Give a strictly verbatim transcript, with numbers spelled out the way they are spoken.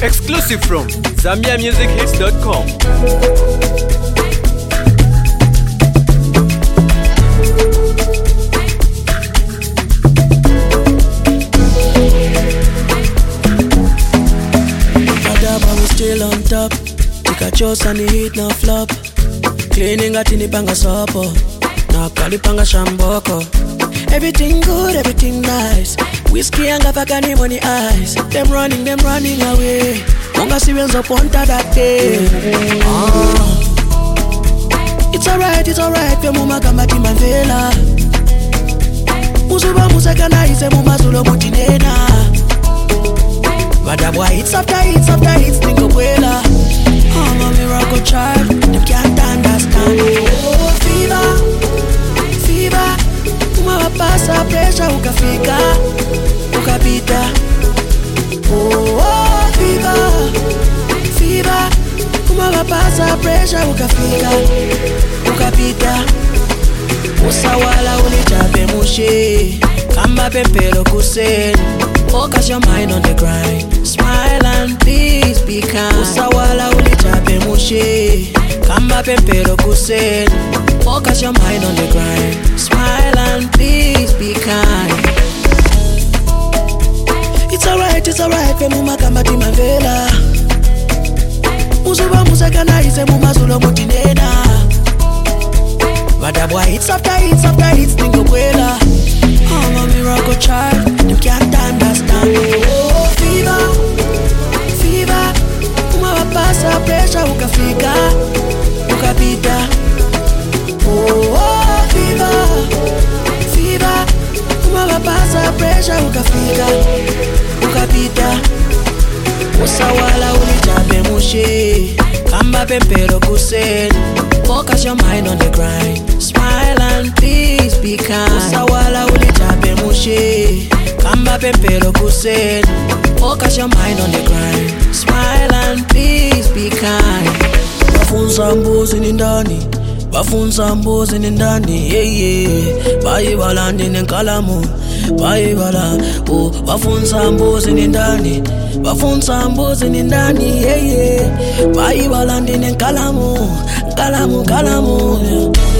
Exclusive from Zambia Music Hits dot com. Still on top, tikachos and the heat no flop. Cleaning at ini panga sopo, na kali panga shamboko. Everything good, everything nice. Whiskey and gafakani money eyes. Them running, them running away. Monga serious up on that day. Ah. It's alright, it's alright. Pe muma kambati manvela. Musuba musaka na ise muma sulo mutinena. But that boy hits after hits after hits, think of Wella. I'm a miracle child, you can't understand. Oh, fever, fever. Uma pasa pressure, ukafika, ukapita. Oh, oh, fever, fever. Uma pasa pressure, ukafika, ukapita. Usawala ulichape mushe, kamba pempero kuseni. Focus your mind on the grind. Smile and please be kind. Usawala ulichape mushe, kamba pempero kuseni. Focus your mind on the grind. Smile and please be kind. It's alright, it's alright. Fe muma kamba timavela. Musuba musaka na ise muma sulo mutinena. But that boy hits after hits after hits, think of Wella. I'm a miracle child, you can't understand. Oh, fever, fever. Uma pasa pressure, ukafika, ukapita. Oh, oh, fever, fever. Uma pasa pressure, ukafika, ukapita. Usawala ulichape mushe, kamba pempero kuseni. Focus your mind on the grind. Smile and please be kind. Usawala ulichape mushe, kamba pempero kuseni. Focus your mind on the grind. Smile and please be kind. Bafunza mbuzi ni ndani, bafunza mbuzi ni ndani, yeah yeah. Bayi balandi nenkalamu, bayi bala. Oh, bafunza mbuzi ni ndani, bafunza mbuzi ni ndani, yeah yeah. Bayi balandi nenkalamu, kalamu kalamu. Yeah.